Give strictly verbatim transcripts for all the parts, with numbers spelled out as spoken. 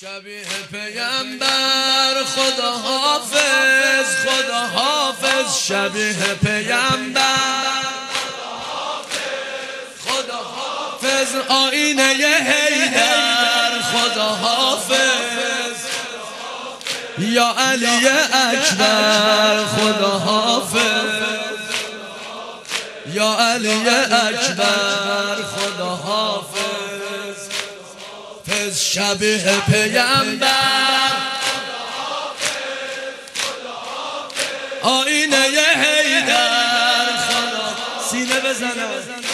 شبیه پیامبر خدا حافظ خدا حافظ شبیه پیامبر خدا حافظ آینه حیدر خدا حافظ یا علی اکبر خدا حافظ یا علی اکبر خدا حافظ شبیه پیامبر آینه حیدر خدا سینه بزنه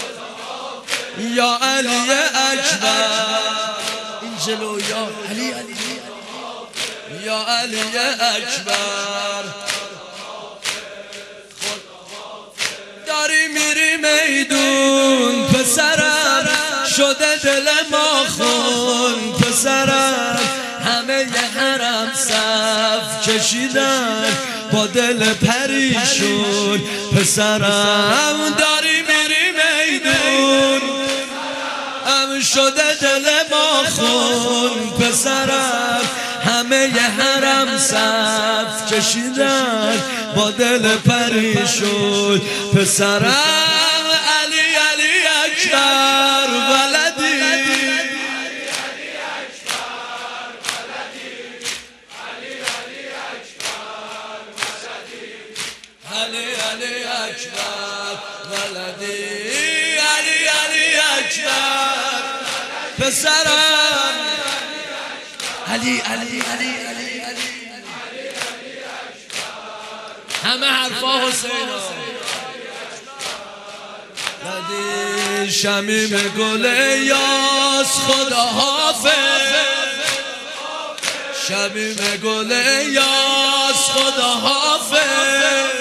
یا علی اکبر این جلو یا علی علی یا علی اکبر داری میری میدون پسرم شده دل ما خون پسرم همه ی حرم صف کشیدن با دل پریشون پسرم داری میری میدون هم شده دل ما خون پسرم همه ی حرم صف کشیدن با دل پریشون پسرم علی علی اکبر ولدی علی علی اکبر ولدی علی علی اکبر پسرم علی علی علی علی علی همه حرفا حسینا ولدی شمیم گل یاس خدا حافظ شمیم گل یاس خدا حافظ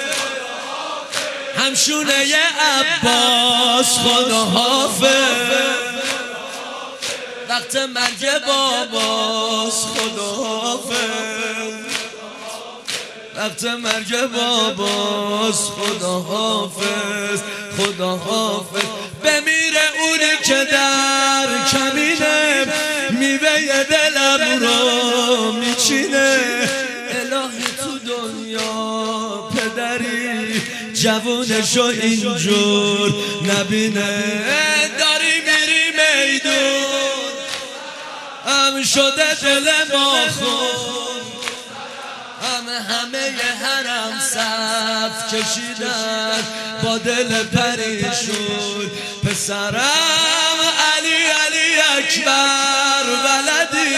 همشونه ی عباس خدا حافظ وقت مرگ باباس خدا حافظ وقت مرگ باباس خدا حافظ خدا حافظ بمیره اونی که در کمینه میوه دلم رو میچینه الهی تو دنیا پدری جوونشو اینجور نبینه داری میری میدون هم شده دل ما خون همه همه ی حرم صف کشیدن با دل پریشون پسرم علی علی اکبر ولدی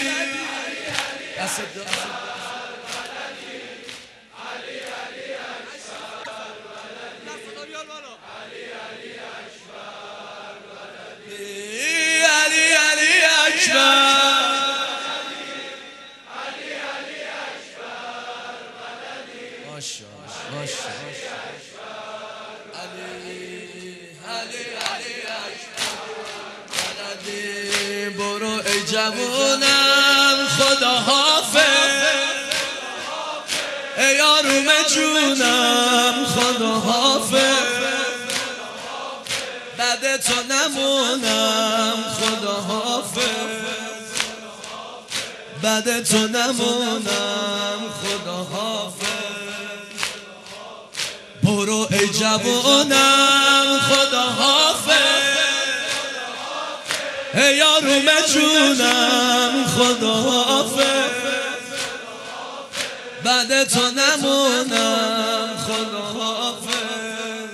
علی علی اکبر برو ای جوونم خدا حافظ ای آروم جونم خدا حافظ بعد تو نمونم خدا حافظ بعد تو نمونم خدا حافظ برو ای جوونم خدا حافظ ای آروم جونم خدا حافظ بعد تو نمونم خدا حافظ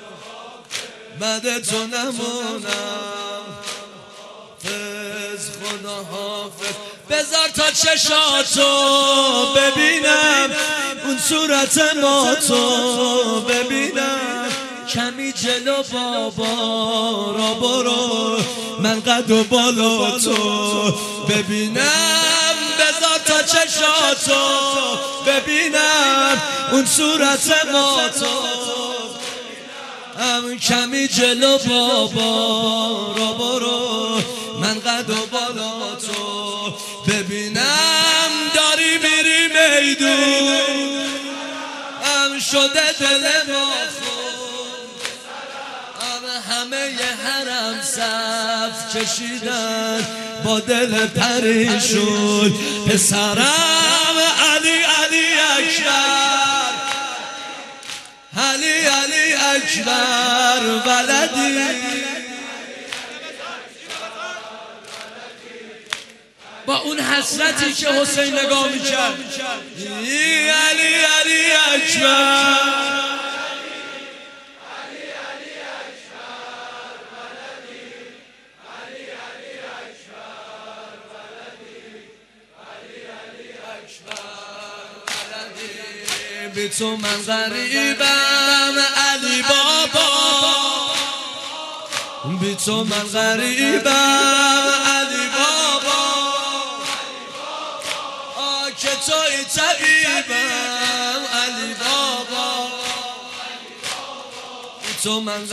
بعد تو نمونم فز خدا حافظ بذار تا چشاتو ببینم اون صورت ما تو ببینم کمی جلو بابا را برو من قد و بالا تو ببینم بذار تا چشاتو ببینم اون صورت ما تو هم کمی جلو بابا را برو من قد و بالا تو ببینم داری میری میدون هم شده دل ما همه ی حرم صف کشیدن با دل پریشون پسرم علی علی اکبر علی علی اکبر ولدی با اون حسرتی که حسین نگاه میکرد علی علی اکبر بی تو من غریبم علی بابا بی تو من غریبم علی بابا آه که توی طبیبم علی بابا بی تو من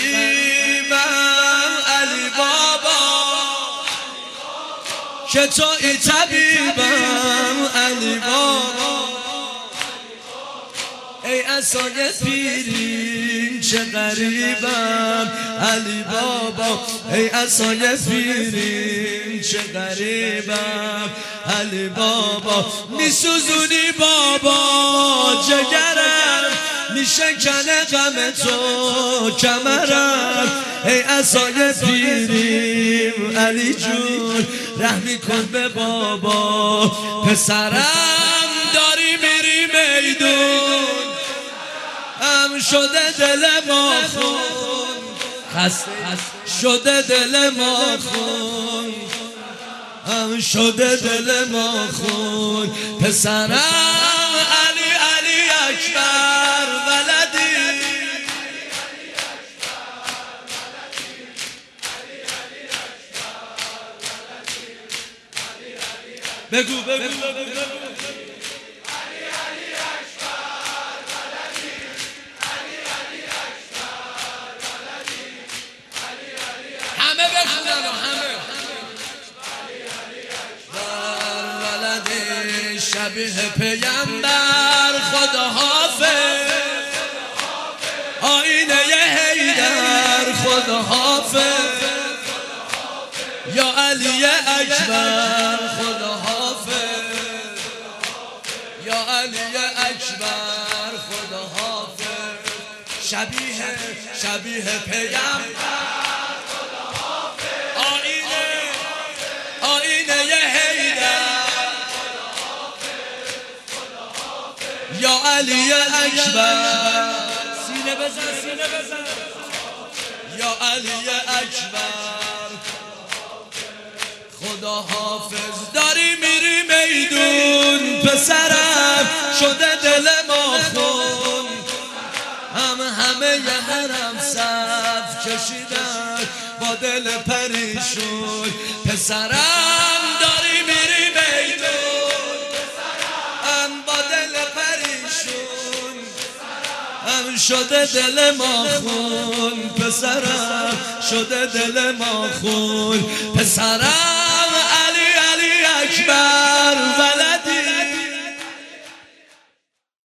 غریبم علی بابا که توی طبیبم علی بابا ای عصای پیرین چه غریبم علی بابا ای عصای پیرین چه غریبم علی بابا میسوزونی بابا جگرم میشکنه غم تو کمرم ای عصای پیریم علی جون رحمی کن به بابا پسرم داری میری میدون هم شده دل ما خون خسته شده دل ما خون هم شده دل ما خون پسرم علی علی اکبر ولدی بگو بگو بگو شبیه پیمبر خدا حافظ آینه حیدر خدا حافظ یا علی اکبر خدا حافظ یا علی اکبر خدا حافظ شبیه شبیه پیمبر خدا حافظ آینه آینه حیدر یا علی اکبر سینه بزن سینه بزن یا علی اکبر خدا حافظ داری میری میدون پسرم شده دل ما خون هم همه یه حرم صف کشیدن با دل پریشون پسرم داری میری میدون هم با دل پریشون هم شده دل ما خون پسرم شده دل ما خون پسرم